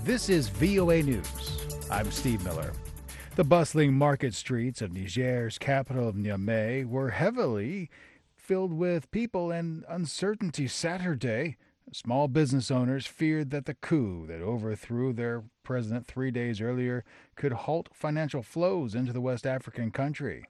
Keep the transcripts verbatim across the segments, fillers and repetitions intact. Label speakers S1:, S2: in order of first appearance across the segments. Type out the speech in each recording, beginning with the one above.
S1: This is V O A News. I'm Steve Miller. The bustling market streets of Niger's capital of Niamey were heavily filled with people and uncertainty Saturday. Small business owners feared that the coup that overthrew their president three days earlier could halt financial flows into the West African country.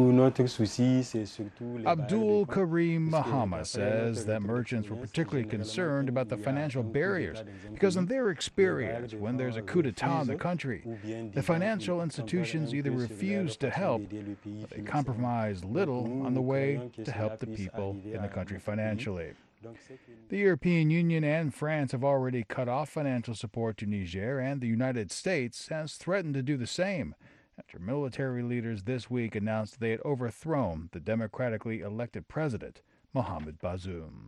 S1: Abdul Karim Mahama says that merchants were particularly concerned about the financial barriers because in their experience, when there's a coup d'etat in the country, the financial institutions either refuse to help or they compromise little on the way to help the people in the country financially. The European Union and France have already cut off financial support to Niger, and the United States has threatened to do the same after military leaders this week announced they had overthrown the democratically elected president, Mohamed Bazoum.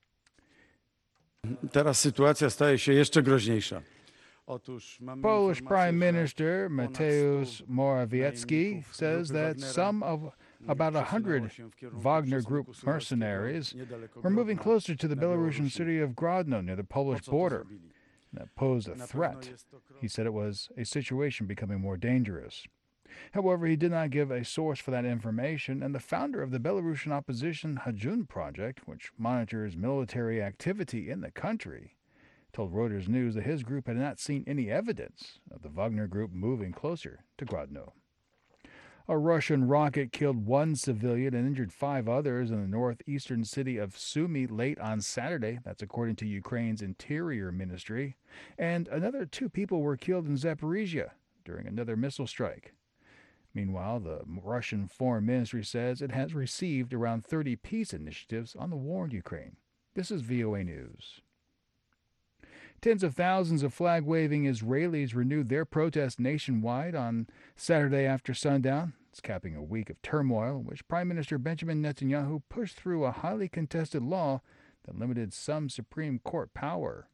S2: Teraz sytuacja staje się jeszcze groźniejsza.
S1: Polish Prime Minister Mateusz Morawiecki says that some of about a hundred Wagner Group mercenaries were moving closer to the Belarusian city of Grodno near the Polish border. That posed a threat. He said it was a situation becoming more dangerous. However, he did not give a source for that information, and the founder of the Belarusian opposition Hajun Project, which monitors military activity in the country, told Reuters News that his group had not seen any evidence of the Wagner Group moving closer to Grodno. A Russian rocket killed one civilian and injured five others in the northeastern city of Sumy late on Saturday. That's according to Ukraine's Interior Ministry. And another two people were killed in Zaporizhia during another missile strike. Meanwhile, the Russian Foreign Ministry says it has received around thirty peace initiatives on the war in Ukraine. This is V O A News. Tens of thousands of flag-waving Israelis renewed their protest nationwide on Saturday after sundown. It's capping a week of turmoil in which Prime Minister Benjamin Netanyahu pushed through a highly contested law that limited some Supreme Court power.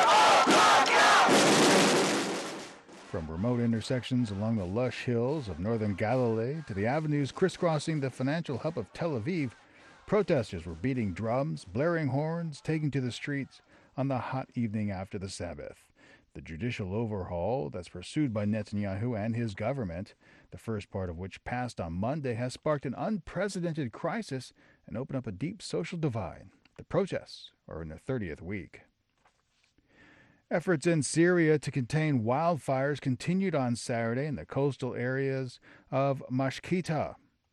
S1: From remote intersections along the lush hills of northern Galilee to the avenues crisscrossing the financial hub of Tel Aviv, protesters were beating drums, blaring horns, taking to the streets on the hot evening after the Sabbath. The judicial overhaul that's pursued by Netanyahu and his government, the first part of which passed on Monday, has sparked an unprecedented crisis and opened up a deep social divide. The protests are in their thirtieth week. Efforts in Syria to contain wildfires continued on Saturday in the coastal areas of Mashkita.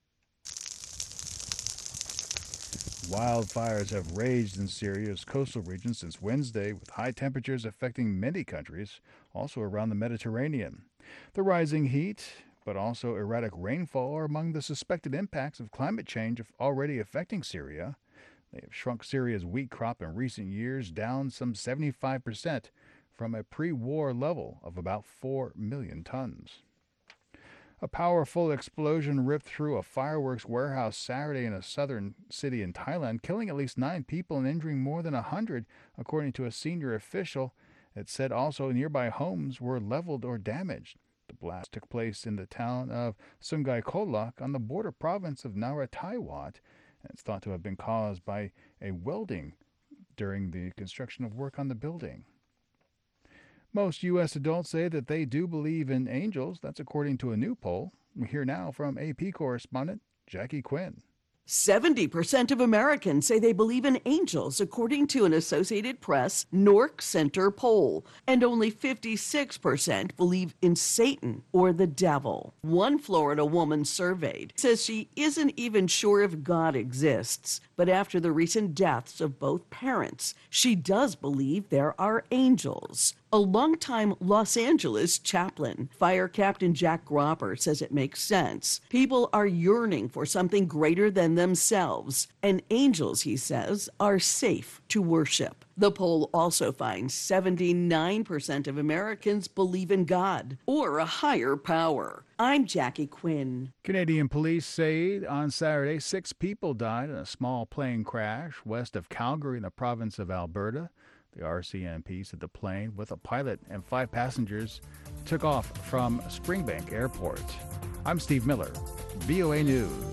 S1: Wildfires have raged in Syria's coastal region since Wednesday, with high temperatures affecting many countries, also around the Mediterranean. The rising heat, but also erratic rainfall, are among the suspected impacts of climate change already affecting Syria. They have shrunk Syria's wheat crop in recent years down some seventy-five percent from a pre-war level of about four million tons. A powerful explosion ripped through a fireworks warehouse Saturday in a southern city in Thailand, killing at least nine people and injuring more than a hundred, according to a senior official. It said also nearby homes were leveled or damaged. The blast took place in the town of Sungai Kolak on the border province of Narathiwat, and it's thought to have been caused by a welding during the construction of work on the building. Most U S adults say that they do believe in angels. That's according to a new poll. We hear now from A P correspondent Jackie Quinn.
S3: seventy percent of Americans say they believe in angels, according to an Associated Press Nork Center poll. And only fifty-six percent believe in Satan or the devil. One Florida woman surveyed says she isn't even sure if God exists. But after the recent deaths of both parents, she does believe there are angels. A longtime Los Angeles chaplain, Fire Captain Jack Gropper, says it makes sense. People are yearning for something greater than themselves, and angels, he says, are safe to worship. The poll also finds seventy-nine percent of Americans believe in God or a higher power. I'm Jackie Quinn.
S1: Canadian police say on Saturday six people died in a small plane crash west of Calgary in the province of Alberta. The R C M P said the plane with a pilot and five passengers took off from Springbank Airport. I'm Steve Miller, V O A News.